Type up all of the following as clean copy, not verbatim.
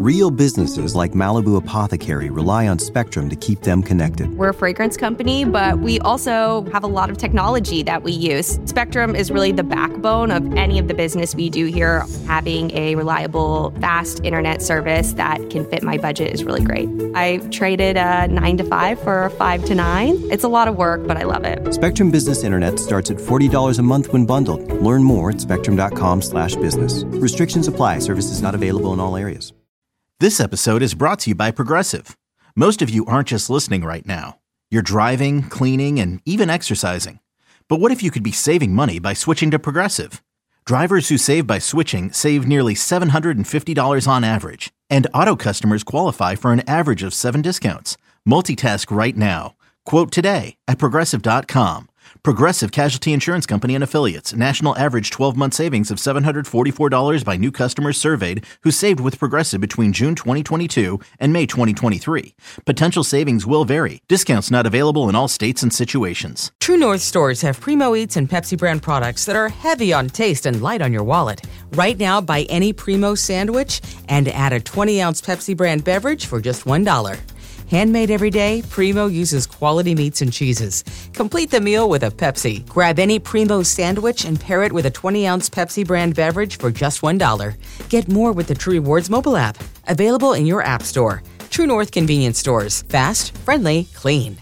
Real businesses like Malibu Apothecary rely on Spectrum to keep them connected. We're a fragrance company, but we also have a lot of technology that we use. Spectrum is really the backbone of any of the business we do here. Having a reliable, fast internet service that can fit my budget is really great. I traded a 9 to 5 for a 5 to 9. It's a lot of work, but I love it. Spectrum Business Internet starts at $40 a month when bundled. Learn more at spectrum.com/business. Restrictions apply. Services not available in all areas. This episode is brought to you by Progressive. Most of you aren't just listening right now. You're driving, cleaning, and even exercising. But what if you could be saving money by switching to Progressive? Drivers who save by switching save nearly $750 on average. And auto customers qualify for an average of 7 discounts. Multitask right now. Quote today at Progressive.com. Progressive Casualty Insurance Company and Affiliates. National average 12-month savings of $744 by new customers surveyed who saved with Progressive between June 2022 and May 2023. Potential savings will vary. Discounts not available in all states and situations. True North stores have Primo Eats and Pepsi brand products that are heavy on taste and light on your wallet. Right now, buy any Primo sandwich and add a 20-ounce Pepsi brand beverage for just $1. Handmade every day, Primo uses quality meats and cheeses. Complete the meal with a Pepsi. Grab any Primo sandwich and pair it with a 20-ounce Pepsi brand beverage for just $1. Get more with the True Rewards mobile app. Available in your app store. True North convenience stores. Fast, friendly, clean.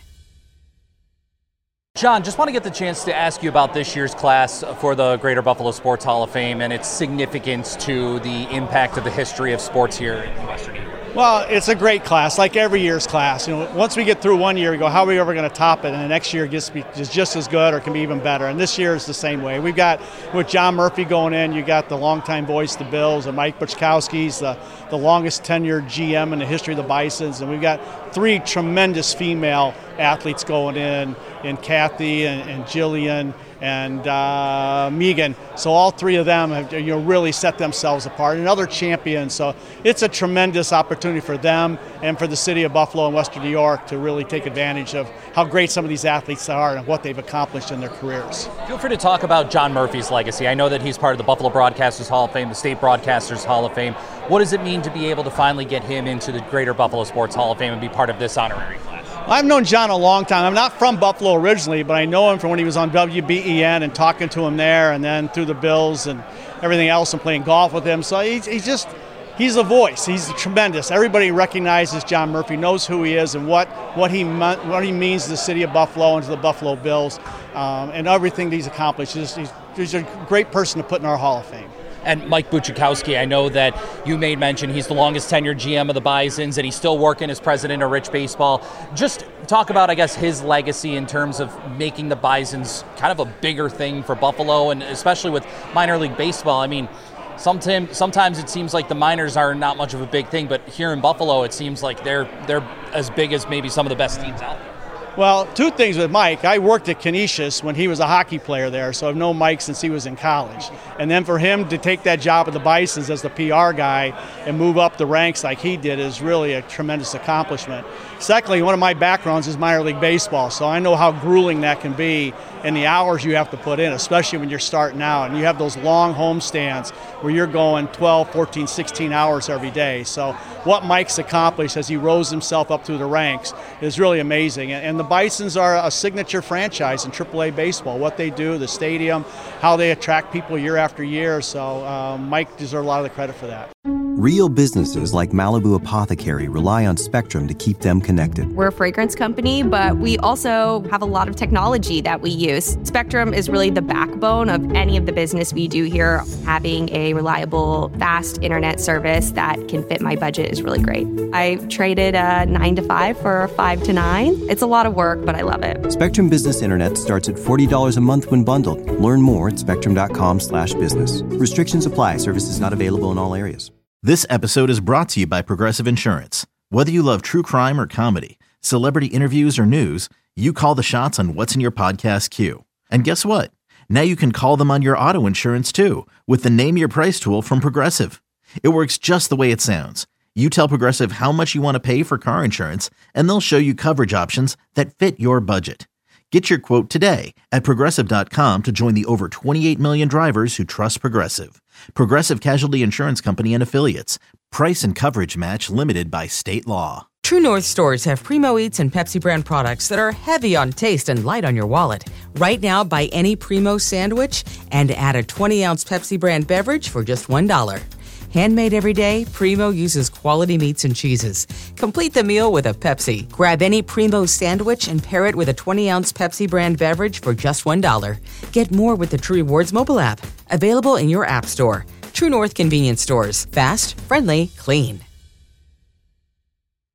John, just want to get the chance to ask you about this year's class for the Greater Buffalo Sports Hall of Fame and its significance to the impact of the history of sports here in Western New York. Well, it's a great class, like every year's class. Once we get through one year, we go, how are we ever going to top it? And the next year is just as good or can be even better. And this year is the same way. We've got, with John Murphy going in, you got the longtime voice of the Bills, and Mike Buczkowski's the longest tenured GM in the history of the Bisons. And we've got 3 tremendous female athletes going in Kathy and Jillian and Megan. So all 3 of them have really set themselves apart, and other champions. So it's a tremendous opportunity for them and for the city of Buffalo and Western New York to really take advantage of how great some of these athletes are and what they've accomplished in their careers. Feel free to talk about John Murphy's legacy. I know that he's part of the Buffalo Broadcasters Hall of Fame, the State Broadcasters Hall of Fame. What does it mean to be able to finally get him into the Greater Buffalo Sports Hall of Fame and be part of this honorary class? I've known John a long time. I'm not from Buffalo originally, but I know him from when he was on WBEN and talking to him there, and then through the Bills and everything else, and playing golf with him. So he's a voice. He's tremendous. Everybody recognizes John Murphy, knows who he is and what he means to the city of Buffalo and to the Buffalo Bills, and everything that he's accomplished. He's a great person to put in our Hall of Fame. And Mike Buczkowski, I know that you made mention he's the longest tenured GM of the Bisons, and he's still working as president of Rich Baseball. Just talk about, I guess, his legacy in terms of making the Bisons kind of a bigger thing for Buffalo, and especially with minor league baseball. I mean, sometimes it seems like the minors are not much of a big thing, but here in Buffalo, it seems like they're as big as maybe some of the best teams out there. Well, 2 things with Mike. I worked at Canisius when he was a hockey player there, so I've known Mike since he was in college. And then for him to take that job at the Bisons as the PR guy and move up the ranks like he did is really a tremendous accomplishment. Secondly, one of my backgrounds is minor league baseball, so I know how grueling that can be and the hours you have to put in, especially when you're starting out. And you have those long home stands where you're going 12, 14, 16 hours every day. So what Mike's accomplished as he rose himself up through the ranks is really amazing. And the Bisons are a signature franchise in AAA baseball. What they do, the stadium, how they attract people year after year. So Mike deserves a lot of the credit for that. Real businesses like Malibu Apothecary rely on Spectrum to keep them connected. We're a fragrance company, but we also have a lot of technology that we use. Spectrum is really the backbone of any of the business we do here. Having a reliable, fast internet service that can fit my budget is really great. I traded a 9 to 5 for a 5 to 9. It's a lot of work, but I love it. Spectrum Business Internet starts at $40 a month when bundled. Learn more at spectrum.com/business. Restrictions apply. Services not available in all areas. This episode is brought to you by Progressive Insurance. Whether you love true crime or comedy, celebrity interviews or news, you call the shots on what's in your podcast queue. And guess what? Now you can call them on your auto insurance too with the Name Your Price tool from Progressive. It works just the way it sounds. You tell Progressive how much you want to pay for car insurance, and they'll show you coverage options that fit your budget. Get your quote today at Progressive.com to join the over 28 million drivers who trust Progressive. Progressive Casualty Insurance Company and Affiliates. Price and coverage match limited by state law. True North stores have Primo Eats and Pepsi brand products that are heavy on taste and light on your wallet. Right now, buy any Primo sandwich and add a 20-ounce Pepsi brand beverage for just $1. Handmade every day, Primo uses quality meats and cheeses. Complete the meal with a Pepsi. Grab any Primo sandwich and pair it with a 20-ounce Pepsi brand beverage for just $1. Get more with the True Rewards mobile app. Available in your app store. True North convenience stores. Fast, friendly, clean.